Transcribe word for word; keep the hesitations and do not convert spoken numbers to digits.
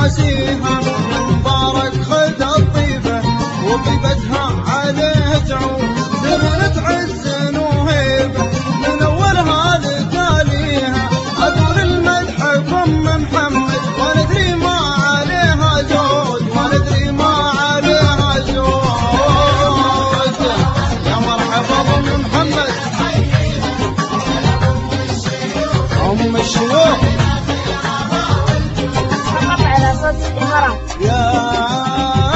ناسيها مبارك خد الطيبة وطيبتها عليه تعود زمنة عز وهيبة من أولها لتاليها أقول المدح فم محمد وندري ما عليها زود وندري ما عليها زود يا مرحبا بأم محمد أم الشيوخ فقط على صوت الإمارات. يا